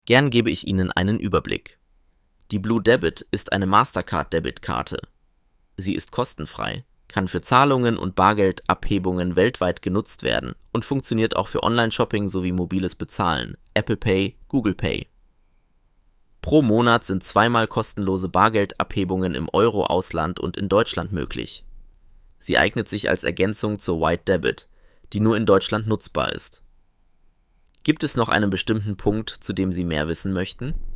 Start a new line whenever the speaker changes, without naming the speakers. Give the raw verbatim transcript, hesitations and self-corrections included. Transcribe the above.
Gern gebe ich Ihnen einen Überblick. Die Blue Debit ist eine Mastercard-Debitkarte. Sie ist kostenfrei, kann für Zahlungen und Bargeldabhebungen weltweit genutzt werden und funktioniert auch für Online-Shopping sowie mobiles Bezahlen, Apple Pay, Google Pay. Pro Monat sind zweimal kostenlose Bargeldabhebungen im Euro-Ausland und in Deutschland möglich. Sie eignet sich als Ergänzung zur White Debit, die nur in Deutschland nutzbar ist. Gibt es noch einen bestimmten Punkt, zu dem Sie mehr wissen möchten?